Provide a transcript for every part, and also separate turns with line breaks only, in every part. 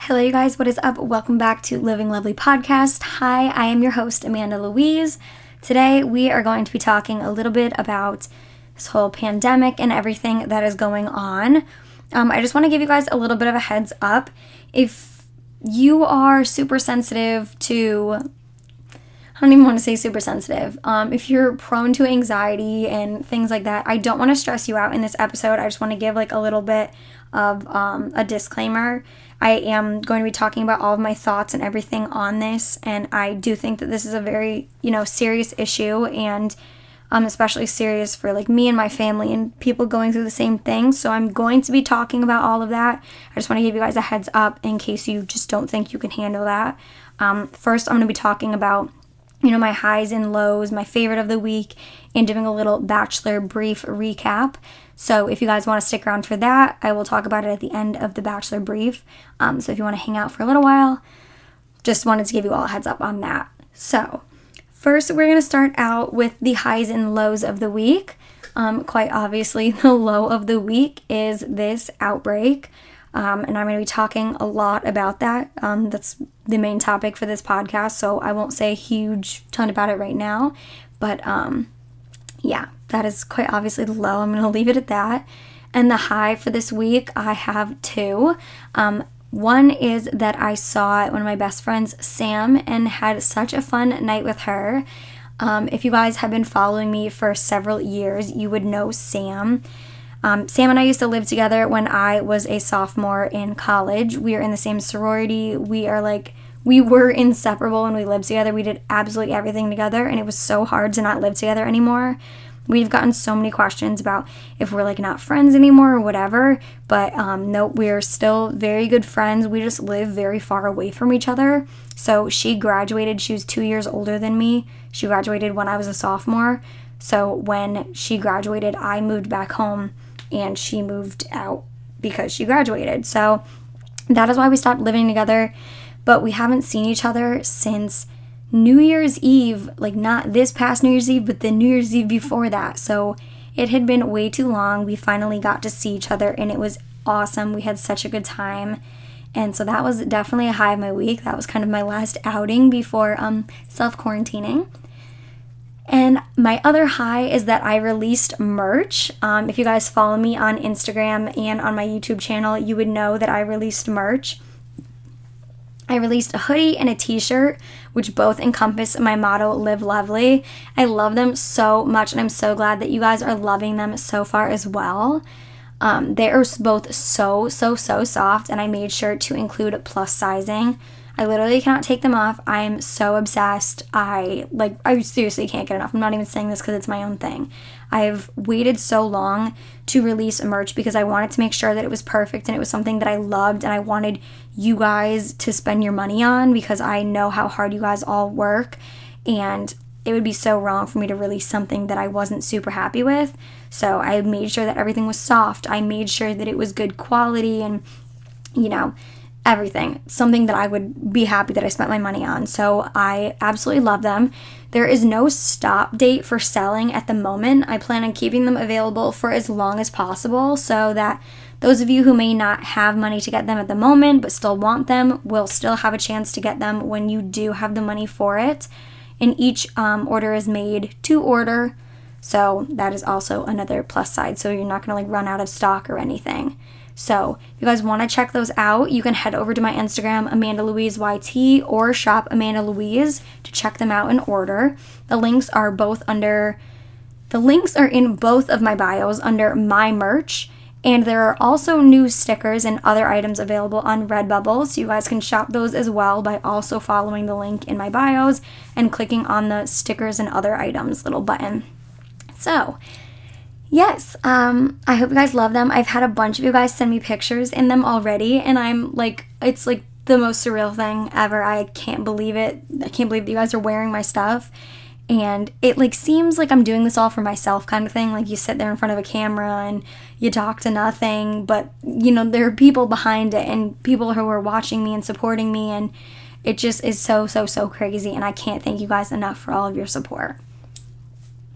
Hello, you guys. What is up? Welcome back to Living Lovely Podcast. Hi, I am your host, Amanda Louise. Today, we are going to be talking a little bit about this whole pandemic and everything that is going on. I just want to give you guys a little bit of a heads up. If you are super sensitive to, I don't even want to say super sensitive. If you're prone to anxiety and things like that, I don't want to stress you out in this episode. I just want to give a little bit of a disclaimer. I am going to be talking about all of my thoughts and everything on this, and I do think that this is a very, serious issue, and especially serious for me and my family and people going through the same thing. So I'm going to be talking about all of that. I just want to give you guys a heads up in case you just don't think you can handle that. First, I'm going to be talking about my highs and lows, my favorite of the week, and doing a little Bachelor brief recap. So if you guys want to stick around for that, I will talk about it at the end of the Bachelor brief. So if you want to hang out for a little while, just wanted to give you all a heads up on that. So first, we're going to start out with the highs and lows of the week. Quite obviously, the low of the week is this outbreak. And I'm going to be talking a lot about that. That's the main topic for this podcast, so I won't say a huge ton about it right now. But yeah, that is quite obviously the low. I'm going to leave it at that. And the high for this week, I have two. One is that I saw one of my best friends, Sam, and had such a fun night with her. If you guys have been following me for several years, you would know Sam. Sam and I used to live together when I was a sophomore in college. We are in the same sorority. We were inseparable when we lived together. We did absolutely everything together, and it was so hard to not live together anymore. We've gotten so many questions about if we're not friends anymore or whatever, but no, we're still very good friends. We just live very far away from each other. So she graduated. She was 2 years older than me. She graduated when I was a sophomore. So when she graduated, I moved back home, and she moved out because she graduated. So that is why we stopped living together. But we haven't seen each other since New Year's Eve, not this past New Year's Eve, but the New Year's Eve before that. So it had been way too long. We finally got to see each other, and it was awesome. We had such a good time. And so that was definitely a high of my week. That was kind of my last outing before self-quarantining. And my other high is that I released merch. If you guys follow me on Instagram and on my YouTube channel, you would know that I released merch. I released a hoodie and a t-shirt, which both encompass my motto, Live Lovely. I love them so much, and I'm so glad that you guys are loving them so far as well. They are both so soft, and I made sure to include plus sizing. I literally cannot take them off. I'm so obsessed. I seriously can't get enough. I'm not even saying this because it's my own thing. I've waited so long to release merch because I wanted to make sure that it was perfect and it was something that I loved, and I wanted you guys to spend your money on because I know how hard you guys all work, and it would be so wrong for me to release something that I wasn't super happy with. So I made sure that everything was soft. I made sure that it was good quality and, everything. Something that I would be happy that I spent my money on. So I absolutely love them. There is no stop date for selling at the moment. I plan on keeping them available for as long as possible so that those of you who may not have money to get them at the moment but still want them will still have a chance to get them when you do have the money for it. And each order is made to order. So that is also another plus side. So you're not going to run out of stock or anything. So if you guys want to check those out, you can head over to my Instagram, Amanda Louise YT, or shop Amanda Louise to check them out and order. The links are in both of my bios under my merch. And there are also new stickers and other items available on Redbubble, so you guys can shop those as well by also following the link in my bios and clicking on the stickers and other items little button. So yes, I hope you guys love them. I've had a bunch of you guys send me pictures in them already, and I'm it's the most surreal thing ever. I can't believe it. I can't believe that you guys are wearing my stuff, and it seems like I'm doing this all for myself kind of thing. You sit there in front of a camera and you talk to nothing, but there are people behind it and people who are watching me and supporting me, and it just is so crazy, and I can't thank you guys enough for all of your support.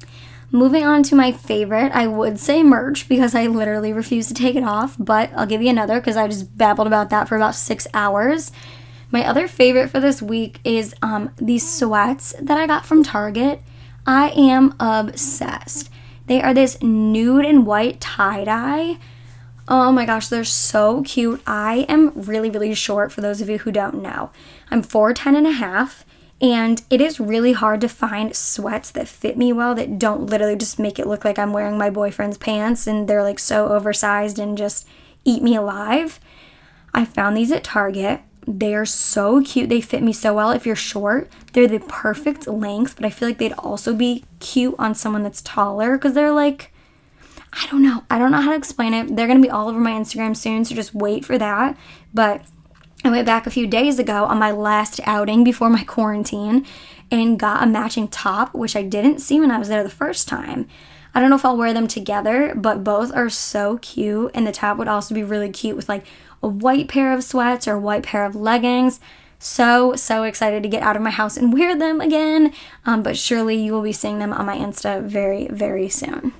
Moving on to my favorite, I would say merch because I literally refuse to take it off, but I'll give you another because I just babbled about that for about 6 hours. My other favorite for this week is these sweats that I got from Target. I am obsessed. They are this nude and white tie-dye. Oh my gosh, they're so cute. I am really, really short for those of you who don't know. I'm 4'10" and a half, and it is really hard to find sweats that fit me well that don't literally just make it look like I'm wearing my boyfriend's pants and they're like so oversized and just eat me alive. I found these at Target. They are so cute. They fit me so well if you're short. They're the perfect length, but I feel like they'd also be cute on someone that's taller because they're like, I don't know how to explain it. They're going to be all over my Instagram soon, so just wait for that. But I went back a few days ago on my last outing before my quarantine and got a matching top, which I didn't see when I was there the first time. I don't know if I'll wear them together, but both are so cute, and the top would also be really cute with like a white pair of sweats or a white pair of leggings. So excited to get out of my house and wear them again, but surely you will be seeing them on my Insta very, very soon.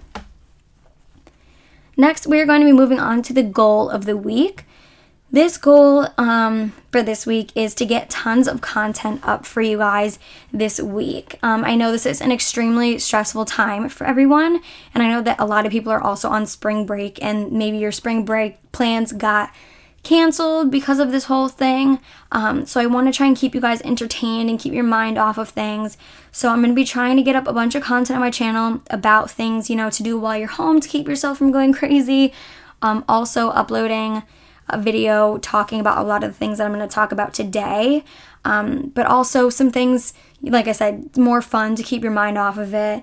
Next, we're going to be moving on to the goal of the week. This goal for this week is to get tons of content up for you guys this week. I know this is an extremely stressful time for everyone, and I know that a lot of people are also on spring break, and maybe your spring break plans got canceled because of this whole thing. So I want to try and keep you guys entertained and keep your mind off of things. So I'm going to be trying to get up a bunch of content on my channel about things, to do while you're home to keep yourself from going crazy. Also uploading a video talking about a lot of the things that I'm going to talk about today. But also some things, like I said, more fun to keep your mind off of it.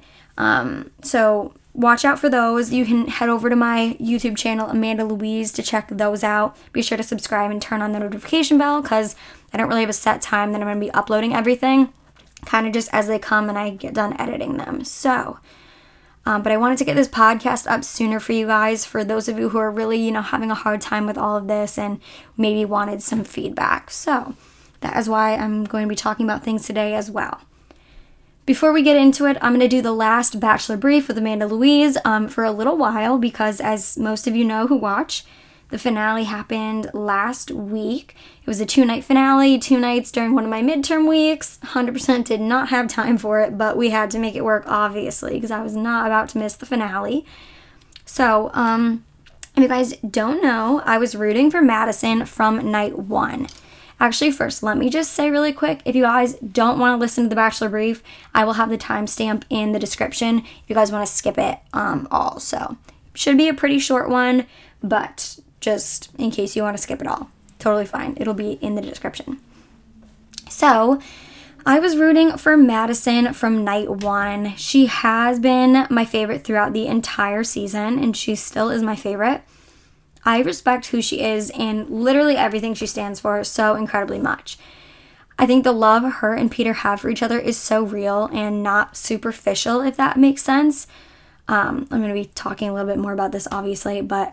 So watch out for those. You can head over to my YouTube channel, Amanda Louise, to check those out. Be sure to subscribe and turn on the notification bell because I don't really have a set time that I'm going to be uploading everything. Kind of just as they come and I get done editing them. So, but I wanted to get this podcast up sooner for you guys, for those of you who are really, having a hard time with all of this and maybe wanted some feedback. So that is why I'm going to be talking about things today as well. Before we get into it, I'm going to do the last Bachelor Brief with Amanda Louise for a little while because, as most of you know who watch, the finale happened last week. It was a 2-night finale, 2 nights during one of my midterm weeks. 100% did not have time for it, but we had to make it work, obviously, because I was not about to miss the finale. So, if you guys don't know, I was rooting for Madison from night 1. Actually, first, let me just say really quick, if you guys don't want to listen to the Bachelor Brief, I will have the timestamp in the description if you guys want to skip it all. So, should be a pretty short one, but just in case you want to skip it all, totally fine. It'll be in the description. So, I was rooting for Madison from night 1. She has been my favorite throughout the entire season, and she still is my favorite. I respect who she is and literally everything she stands for so incredibly much. I think the love her and Peter have for each other is so real and not superficial, if that makes sense. I'm going to be talking a little bit more about this, obviously, but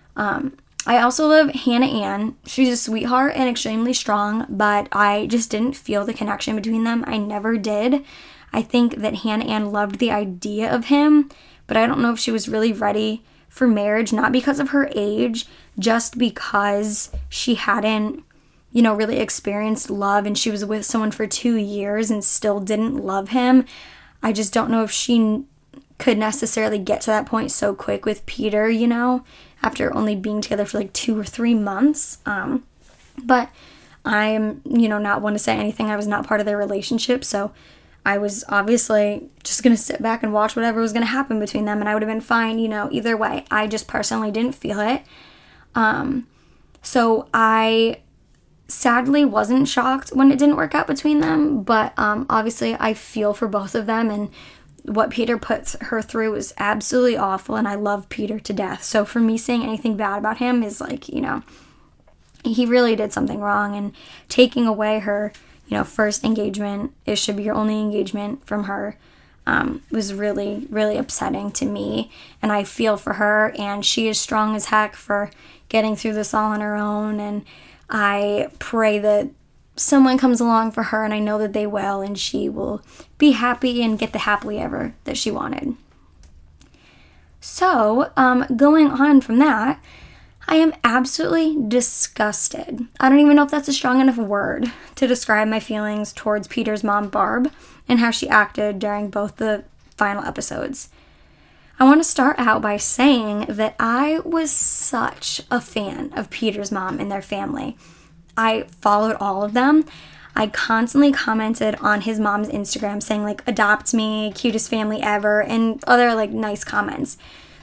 I also love Hannah Ann. She's a sweetheart and extremely strong, but I just didn't feel the connection between them. I never did. I think that Hannah Ann loved the idea of him, but I don't know if she was really ready for marriage, not because of her age, just because she hadn't, really experienced love, and she was with someone for 2 years and still didn't love him. I just don't know if she could necessarily get to that point so quick with Peter, after only being together for like 2 or 3 months. But I'm, not one to say anything. I was not part of their relationship, so I was obviously just going to sit back and watch whatever was going to happen between them, and I would have been fine, either way. I just personally didn't feel it. So I sadly wasn't shocked when it didn't work out between them, but obviously I feel for both of them, and what Peter puts her through is absolutely awful, and I love Peter to death. So for me saying anything bad about him is like, he really did something wrong, and taking away her first engagement, it should be your only engagement from her, was really, really upsetting to me. And I feel for her, and she is strong as heck for getting through this all on her own. And I pray that someone comes along for her, and I know that they will, and she will be happy and get the happily ever that she wanted. So, going on from that, I am absolutely disgusted. I don't even know if that's a strong enough word to describe my feelings towards Peter's mom, Barb, and how she acted during both the final episodes. I want to start out by saying that I was such a fan of Peter's mom and their family. I followed all of them. I constantly commented on his mom's Instagram saying, like, adopt me, cutest family ever, and other, like, nice comments.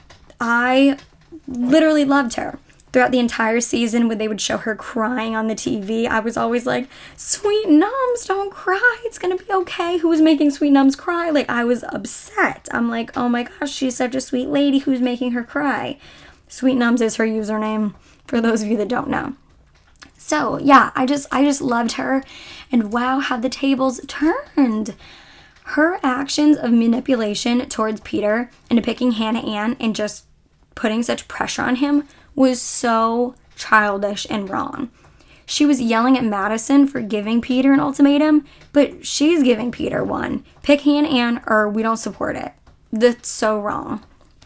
I literally loved her. Throughout the entire season, when they would show her crying on the TV, I was always like, Sweet Nums, don't cry. It's going to be okay. Who's making Sweet Nums cry? Like, I was upset. I'm like, oh my gosh, she's such a sweet lady. Who's making her cry? Sweet Nums is her username, for those of you that don't know. So, yeah, I just loved her, and wow, how the tables turned. Her actions of manipulation towards Peter and depicting Hannah Ann and just putting such pressure on him was so childish and wrong. She was yelling at Madison for giving Peter an ultimatum, but she's giving Peter one. Pick Hannah Ann or we don't support it. That's so wrong.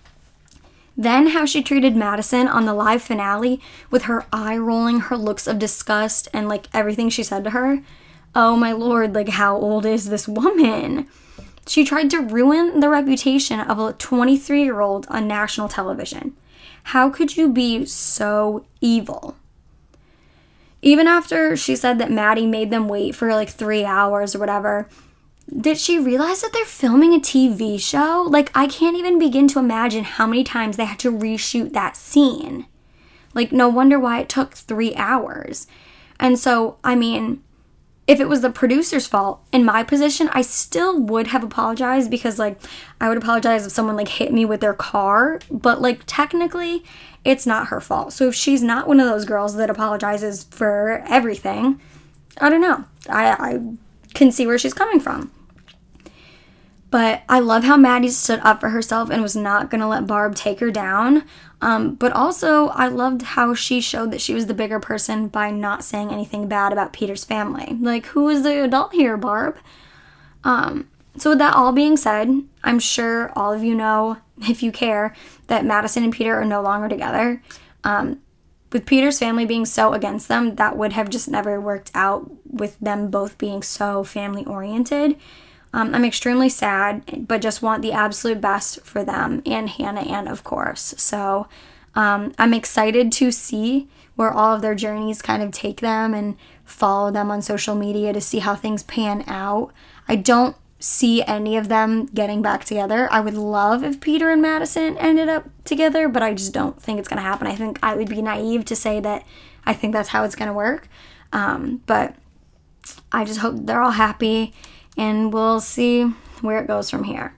Then how she treated Madison on the live finale with her eye rolling, her looks of disgust, and like everything she said to her. Oh my lord, like how old is this woman? She tried to ruin the reputation of a 23-year-old on national television. How could you be so evil? Even after she said that Maddie made them wait for like 3 hours or whatever, did she realize that they're filming a TV show? Like, I can't even begin to imagine how many times they had to reshoot that scene. Like, no wonder why it took 3 hours. And so, I mean, if it was the producer's fault, in my position, I still would have apologized because, like, I would apologize if someone, like, hit me with their car. But, like, technically, it's not her fault. So if she's not one of those girls that apologizes for everything, I don't know. I can see where she's coming from. But I love how Maddie stood up for herself and was not going to let Barb take her down. But also, I loved how she showed that she was the bigger person by not saying anything bad about Peter's family. Like, who is the adult here, Barb? So with that all being said, I'm sure all of you know, if you care, that Madison and Peter are no longer together. With Peter's family being so against them, that would have just never worked out with them both being so family-oriented. I'm extremely sad, but just want the absolute best for them and Hannah Ann, of course. So I'm excited to see where all of their journeys kind of take them and follow them on social media to see how things pan out. I don't see any of them getting back together. I would love if Peter and Madison ended up together, but I just don't think it's going to happen. I think I would be naive to say that I think that's how it's going to work. But I just hope they're all happy, and we'll see where it goes from here.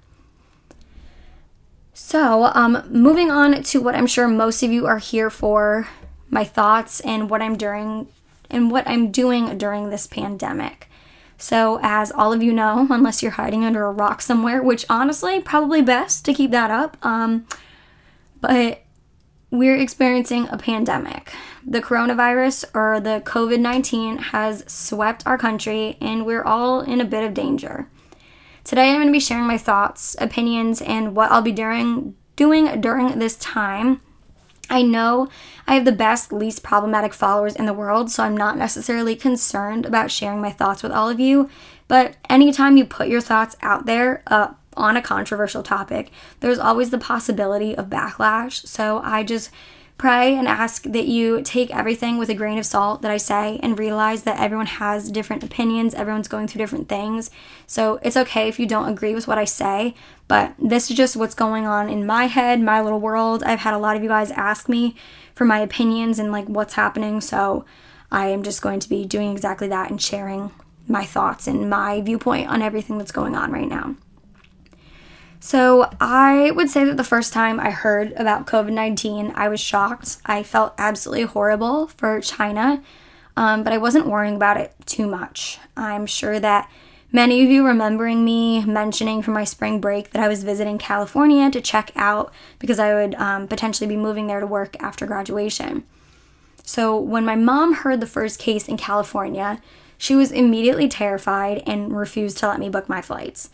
So, moving on to what I'm sure most of you are here for, my thoughts and what I'm doing during this pandemic. So, as all of you know, unless you're hiding under a rock somewhere, which honestly, probably best to keep that up, but we're experiencing a pandemic. The coronavirus, or the COVID-19, has swept our country, and we're all in a bit of danger. Today, I'm going to be sharing my thoughts, opinions, and what I'll be doing during this time. I know I have the best, least problematic followers in the world, so I'm not necessarily concerned about sharing my thoughts with all of you, but anytime you put your thoughts out there on a controversial topic, there's always the possibility of backlash. So I just pray and ask that you take everything with a grain of salt that I say and realize that everyone has different opinions, everyone's going through different things. So it's okay if you don't agree with what I say, but this is just what's going on in my head, my little world. I've had a lot of you guys ask me for my opinions and like what's happening, so I am just going to be doing exactly that and sharing my thoughts and my viewpoint on everything that's going on right now. So I would say that the first time I heard about COVID-19, I was shocked. I felt absolutely horrible for China, but I wasn't worrying about it too much. I'm sure that many of you remembering me mentioning from my spring break that I was visiting California to check out because I would potentially be moving there to work after graduation. So when my mom heard the first case in California, she was immediately terrified and refused to let me book my flights.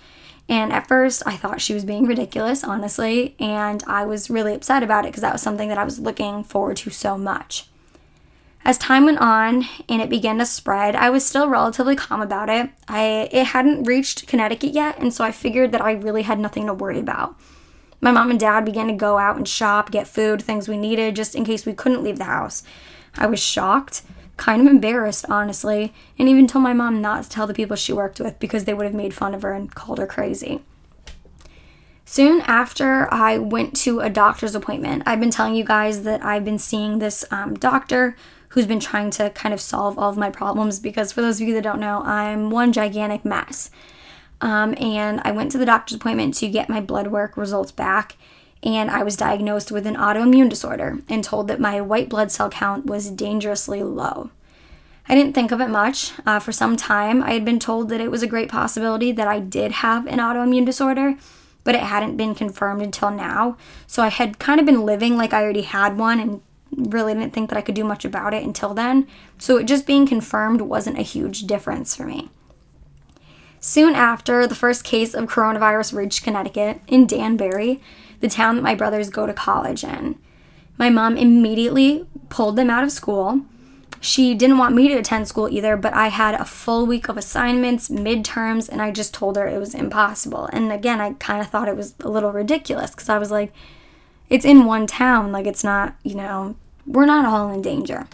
And at first, I thought she was being ridiculous, honestly, and I was really upset about it because that was something that I was looking forward to so much. As time went on and it began to spread, I was still relatively calm about it. It hadn't reached Connecticut yet, and so I figured that I really had nothing to worry about. My mom and dad began to go out and shop, get food, things we needed, just in case we couldn't leave the house. I was shocked, kind of embarrassed, honestly, and even told my mom not to tell the people she worked with because they would have made fun of her and called her crazy. Soon after I went to a doctor's appointment, I've been telling you guys that I've been seeing this doctor who's been trying to kind of solve all of my problems because for those of you that don't know, I'm one gigantic mess. And I went to the doctor's appointment to get my blood work results back, and I was diagnosed with an autoimmune disorder and told that my white blood cell count was dangerously low. I didn't think of it much. For some time, I had been told that it was a great possibility that I did have an autoimmune disorder, but it hadn't been confirmed until now. So I had kind of been living like I already had one and really didn't think that I could do much about it until then. So it just being confirmed wasn't a huge difference for me. Soon after, the first case of coronavirus reached Connecticut in Danbury, the town that my brothers go to college in. My mom immediately pulled them out of school. She didn't want me to attend school either, but I had a full week of assignments, midterms, and I just told her it was impossible. And again, I kind of thought it was a little ridiculous because I was like, it's in one town, like it's not, we're not all in danger.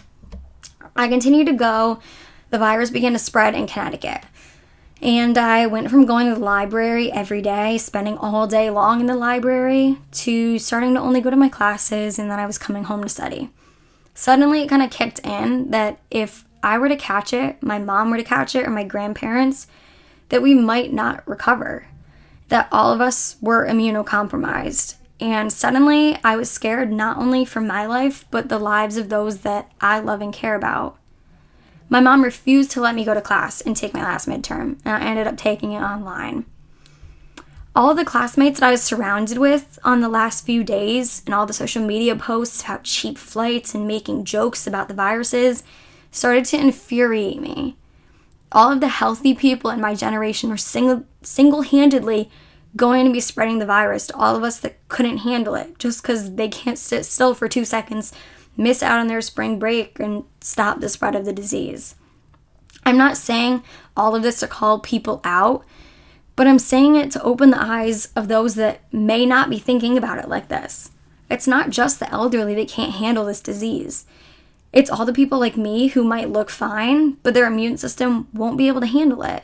I continued to go. The virus began to spread in Connecticut. And I went from going to the library every day, spending all day long in the library, to starting to only go to my classes, and then I was coming home to study. Suddenly, it kind of kicked in that if I were to catch it, my mom were to catch it, or my grandparents, that we might not recover, that all of us were immunocompromised. And suddenly, I was scared not only for my life, but the lives of those that I love and care about. My mom refused to let me go to class and take my last midterm, and I ended up taking it online. All of the classmates that I was surrounded with on the last few days and all the social media posts about cheap flights and making jokes about the viruses started to infuriate me. All of the healthy people in my generation were single-handedly going to be spreading the virus to all of us that couldn't handle it just because they can't sit still for 2 seconds, miss out on their spring break, and stop the spread of the disease. I'm not saying all of this to call people out, but I'm saying it to open the eyes of those that may not be thinking about it like this. It's not just the elderly that can't handle this disease. It's all the people like me who might look fine, but their immune system won't be able to handle it.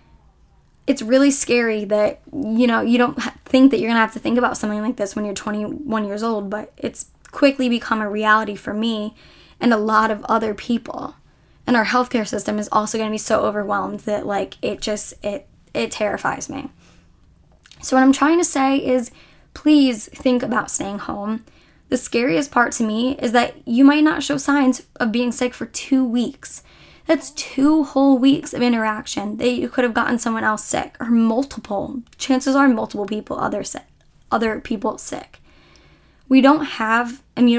It's really scary that, you don't think that you're going to have to think about something like this when you're 21 years old, but it's quickly become a reality for me and a lot of other people. And our healthcare system is also going to be so overwhelmed that it terrifies me. So what I'm trying to say is please think about staying home. The scariest part to me is that you might not show signs of being sick for 2 weeks. That's 2 whole weeks of interaction that you could have gotten someone else sick, or chances are multiple people, other people sick. We don't have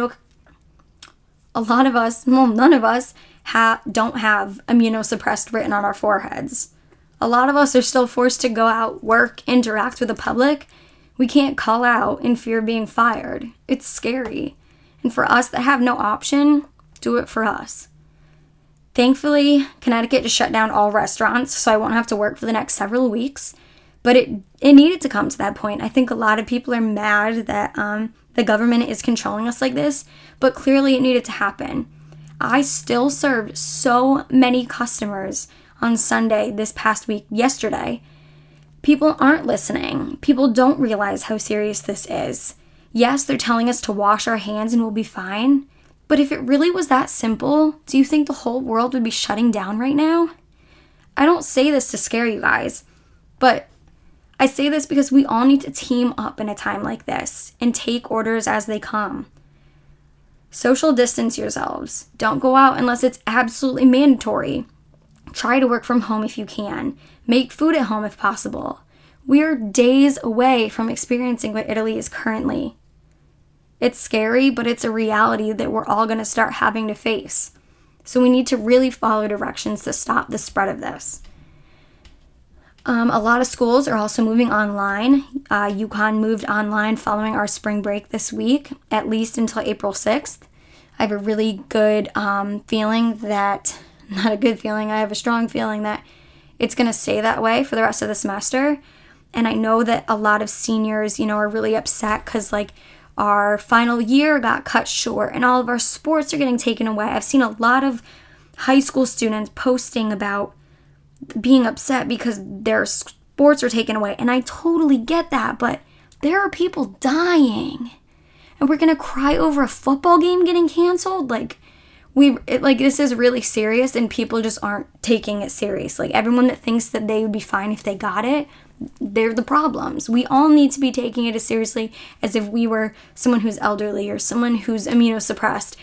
a lot of us, none of us don't have immunosuppressed written on our foreheads. A lot of us are still forced to go out, work, interact with the public. We can't call out in fear of being fired. It's scary. And for us that have no option, do it for us. Thankfully, Connecticut just shut down all restaurants, so I won't have to work for the next several weeks. But it needed to come to that point. I think a lot of people are mad that the government is controlling us like this, but clearly it needed to happen. I still served so many customers on Sunday this past week, yesterday. People aren't listening. People don't realize how serious this is. Yes, they're telling us to wash our hands and we'll be fine. But if it really was that simple, do you think the whole world would be shutting down right now? I don't say this to scare you guys, but I say this because we all need to team up in a time like this and take orders as they come. Social distance yourselves. Don't go out unless it's absolutely mandatory. Try to work from home if you can. Make food at home if possible. We are days away from experiencing what Italy is currently. It's scary, but it's a reality that we're all going to start having to face. So we need to really follow directions to stop the spread of this. A lot of schools are also moving online. UConn moved online following our spring break this week, at least until April 6th. I have a really good feeling that, not a good feeling, I have a strong feeling that it's going to stay that way for the rest of the semester. And I know that a lot of seniors, are really upset because, our final year got cut short and all of our sports are getting taken away. I've seen a lot of high school students posting about being upset because their sports are taken away. And I totally get that, but there are people dying. And we're going to cry over a football game getting canceled? This is really serious, and people just aren't taking it serious. Everyone that thinks that they would be fine if they got it, they're the problems. We all need to be taking it as seriously as if we were someone who's elderly or someone who's immunosuppressed.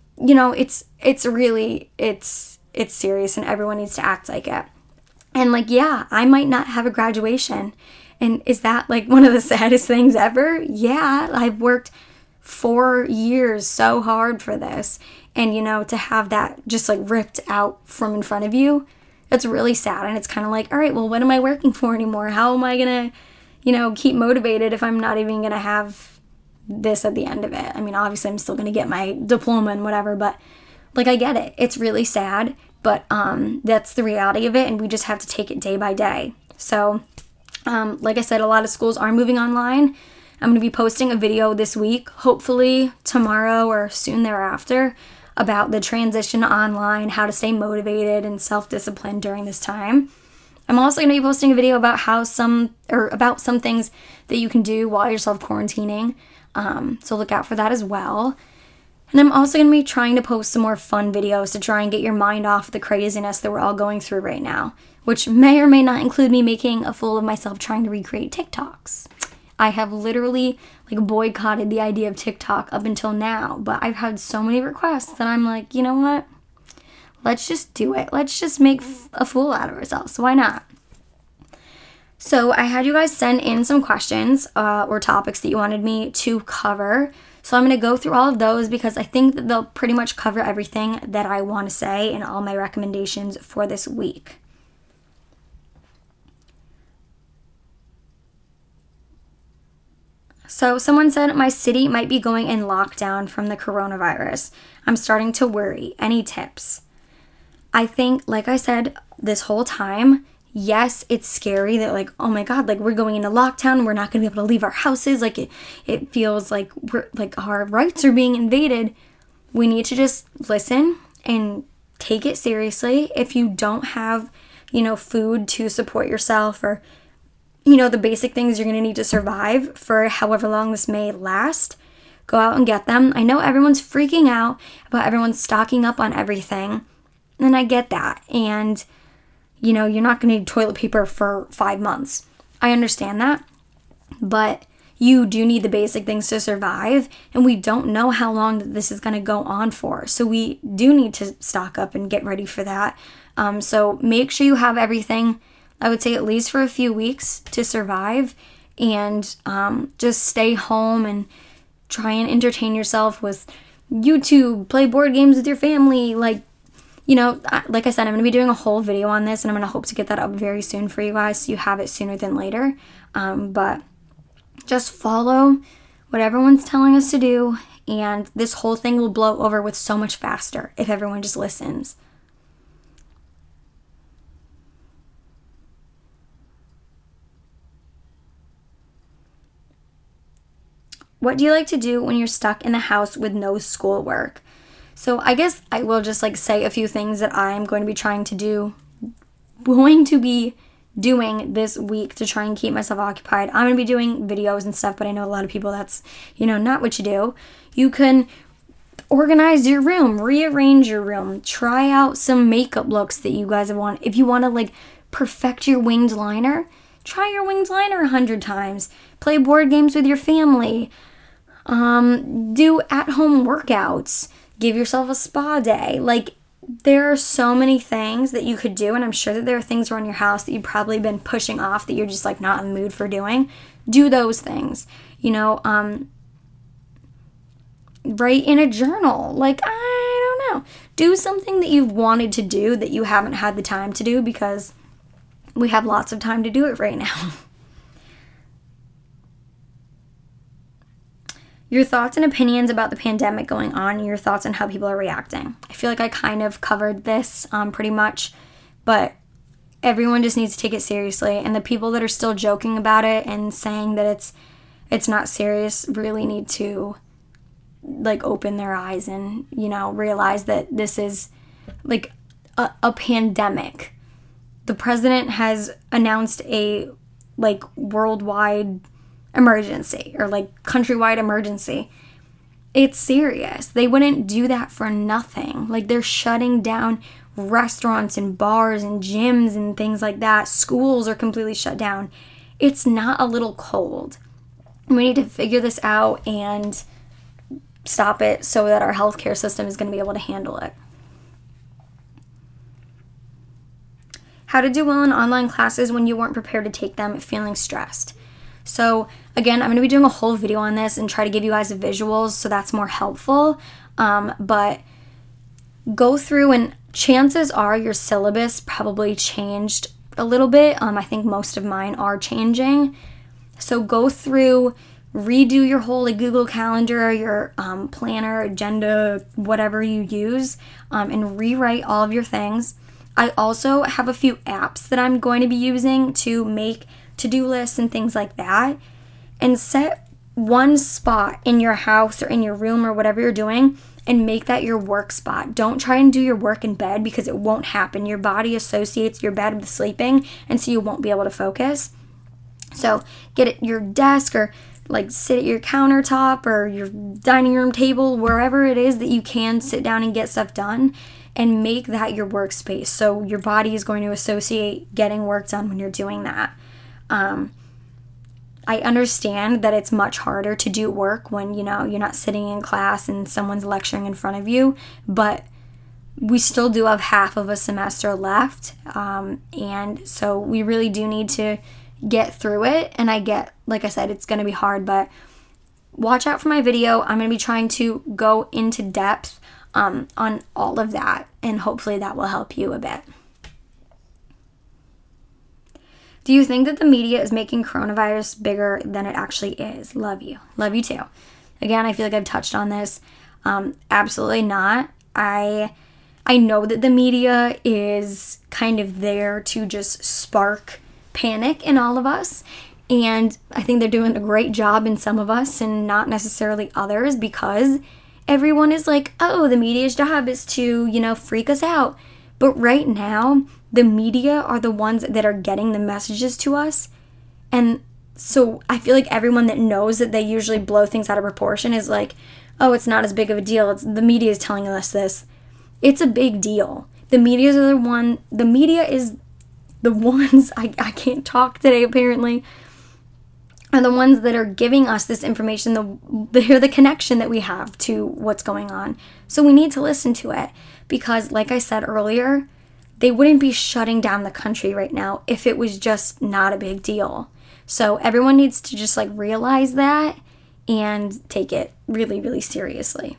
It's serious, and everyone needs to act like it. And I might not have a graduation. And is that one of the saddest things ever? Yeah, I've worked 4 years so hard for this. And, to have that just ripped out from in front of you, it's really sad. And it's kind of all right, well, what am I working for anymore? How am I going to, keep motivated if I'm not even going to have this at the end of it? I mean, obviously I'm still going to get my diploma and whatever, but I get it. It's really sad, but that's the reality of it. And we just have to take it day by day. So, like I said, a lot of schools are moving online. I'm going to be posting a video this week, hopefully tomorrow or soon thereafter, about the transition online, how to stay motivated and self-disciplined during this time. I'm also going to be posting a video about some things that you can do while you're self-quarantining. So look out for that as well. And I'm also going to be trying to post some more fun videos to try and get your mind off the craziness that we're all going through right now, which may or may not include me making a fool of myself trying to recreate TikToks. I have literally boycotted the idea of TikTok up until now, but I've had so many requests that I'm like, you know what? Let's just do it. Let's just make a fool out of ourselves. Why not? So I had you guys send in some questions or topics that you wanted me to cover. So I'm going to go through all of those because I think that they'll pretty much cover everything that I want to say and all my recommendations for this week. So someone said my city might be going in lockdown from the coronavirus. I'm starting to worry. Any tips? I think, like I said this whole time, yes, it's scary that oh my God, we're going into lockdown. We're not going to be able to leave our houses. It feels like we're our rights are being invaded. We need to just listen and take it seriously. If you don't have, food to support yourself or the basic things you're going to need to survive for however long this may last, go out and get them. I know everyone's freaking out about everyone stocking up on everything, and I get that. And, you're not going to need toilet paper for 5 months. I understand that, but you do need the basic things to survive, and we don't know how long that this is going to go on for. So we do need to stock up and get ready for that. So make sure you have everything, I would say at least for a few weeks to survive, and just stay home and try and entertain yourself with YouTube, play board games with your family. Like I said, I'm going to be doing a whole video on this, and I'm going to hope to get that up very soon for you guys so you have it sooner than later. But just follow what everyone's telling us to do, and this whole thing will blow over with so much faster if everyone just listens. What do you like to do when you're stuck in the house with no schoolwork? So I guess I will just say a few things that I'm going to be doing this week to try and keep myself occupied. I'm going to be doing videos and stuff, but I know a lot of people that's, not what you do. You can organize your room, rearrange your room, try out some makeup looks that you guys want. If you want to perfect your winged liner, try your winged liner 100 times. Play board games with your family. Do at-home workouts. Give yourself a spa day. There are so many things that you could do, and I'm sure that there are things around your house that you've probably been pushing off that you're just not in the mood for doing. Do those things. Write in a journal. I don't know. Do something that you've wanted to do that you haven't had the time to do because, we have lots of time to do it right now. Your thoughts and opinions about the pandemic going on, and your thoughts on how people are reacting. I feel like I kind of covered this pretty much, but everyone just needs to take it seriously. And the people that are still joking about it and saying that it's not serious really need to like open their eyes and, you know, realize that this is like a pandemic. The president has announced a like worldwide emergency or like countrywide emergency. It's serious. They wouldn't do that for nothing. Like, they're shutting down restaurants and bars and gyms and things like that. Schools are completely shut down. It's not a little cold. We need to figure this out and stop it so that our healthcare system is going to be able to handle it. How to do well in online classes when you weren't prepared to take them, feeling stressed. So again, I'm going to be doing a whole video on this and try to give you guys visuals so that's more helpful. But go through, and chances are your syllabus probably changed a little bit. I think most of mine are changing. So go through, redo your whole like Google Calendar, your planner, agenda, whatever you use, and rewrite all of your things. I also have a few apps that I'm going to be using to make to-do lists and things like that, and set one spot in your house or in your room or whatever you're doing and make that your work spot. Don't try and do your work in bed because it won't happen. Your body associates your bed with sleeping, and so you won't be able to focus. So get at your desk or like sit at your countertop or your dining room table, wherever it is that you can sit down and get stuff done, and make that your workspace. So your body is going to associate getting work done when you're doing that. I understand that it's much harder to do work when, you know, you're not sitting in class and someone's lecturing in front of you, but we still do have half of a semester left, and so we really do need to get through it. And I get, like I said, it's going to be hard, but watch out for my video. I'm going to be trying to go into depth on all of that, and hopefully that will help you a bit. Do you think that the media is making coronavirus bigger than it actually is? Love you. Love you too. Again, I feel like I've touched on this. Absolutely not. I know that the media is kind of there to just spark panic in all of us. And I think they're doing a great job in some of us and not necessarily others, because everyone is like, oh, the media's job is to, you know, freak us out. But right now, the media are the ones that are getting the messages to us. And so I feel like everyone that knows that they usually blow things out of proportion is like, oh, it's not as big of a deal. The media is telling us this. It's a big deal. The media is the ones, I can't talk today apparently, are the ones that are giving us this information. They're the connection that we have to what's going on. So we need to listen to it, because like I said earlier, they wouldn't be shutting down the country right now if it was just not a big deal. So everyone needs to just like realize that and take it really, really seriously.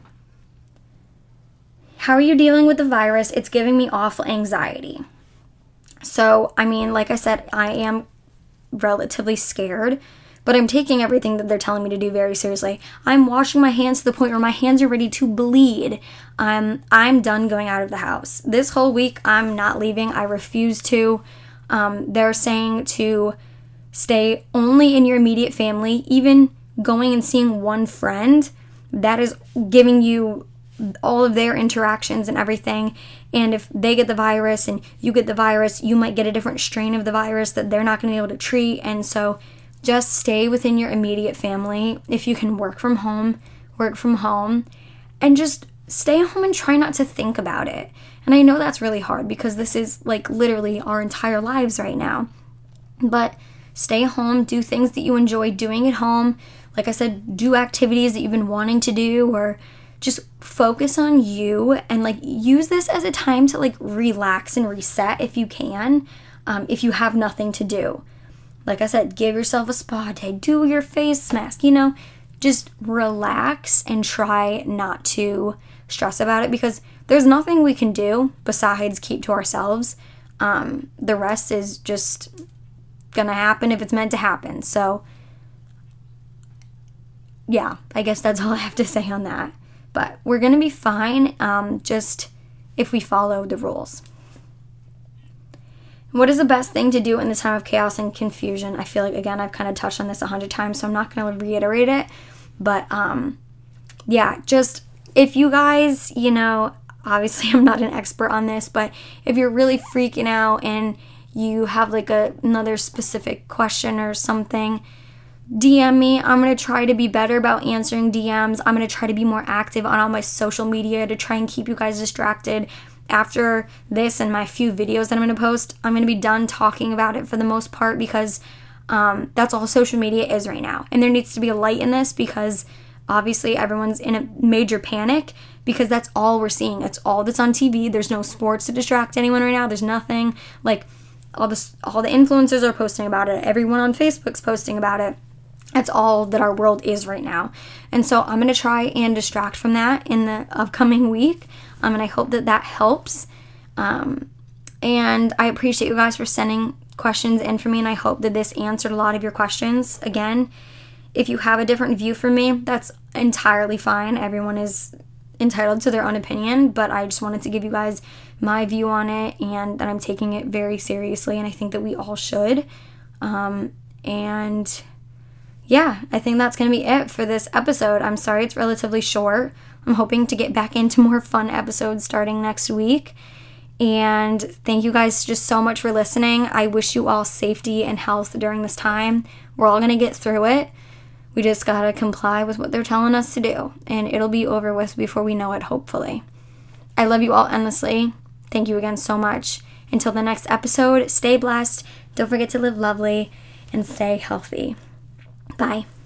How are you dealing with the virus? It's giving me awful anxiety. So, I mean, like I said, I am relatively scared, but I'm taking everything that they're telling me to do very seriously. I'm washing my hands to the point where my hands are ready to bleed. I'm done going out of the house. This whole week, I'm not leaving. I refuse to. They're saying to stay only in your immediate family. Even going and seeing one friend, that is giving you all of their interactions and everything. And if they get the virus and you get the virus, you might get a different strain of the virus that they're not going to be able to treat. And so just stay within your immediate family. If you can work from home, and just stay home and try not to think about it. And I know that's really hard because this is like literally our entire lives right now. But stay home, do things that you enjoy doing at home. Like I said, do activities that you've been wanting to do, or just focus on you, and like use this as a time to like relax and reset if you can, if you have nothing to do. Like I said, give yourself a spa day, do your face mask, just relax and try not to stress about it, because there's nothing we can do besides keep to ourselves. The rest is just gonna happen if it's meant to happen. So yeah, I guess that's all I have to say on that. But we're gonna be fine, just if we follow the rules. What is the best thing to do in the time of chaos and confusion? I feel like, again, I've kind of touched on this 100 times, so I'm not going to reiterate it. But, yeah, just if you guys, obviously I'm not an expert on this, but if you're really freaking out and you have like another specific question or something, DM me. I'm going to try to be better about answering DMs. I'm going to try to be more active on all my social media to try and keep you guys distracted. After this and my few videos that I'm going to post, I'm going to be done talking about it for the most part, because that's all social media is right now. And there needs to be a light in this, because obviously everyone's in a major panic, because that's all we're seeing. It's all that's on TV. There's no sports to distract anyone right now. There's nothing. Like, all the influencers are posting about it. Everyone on Facebook's posting about it. That's all that our world is right now. And so I'm going to try and distract from that in the upcoming week. And I hope that helps. And I appreciate you guys for sending questions in for me. And I hope that this answered a lot of your questions. Again, if you have a different view from me, that's entirely fine. Everyone is entitled to their own opinion. But I just wanted to give you guys my view on it. And that I'm taking it very seriously. And I think that we all should. And yeah, I think that's going to be it for this episode. I'm sorry it's relatively short. I'm hoping to get back into more fun episodes starting next week. And thank you guys just so much for listening. I wish you all safety and health during this time. We're all going to get through it. We just got to comply with what they're telling us to do. And it'll be over with before we know it, hopefully. I love you all endlessly. Thank you again so much. Until the next episode, stay blessed. Don't forget to live lovely and stay healthy. Bye.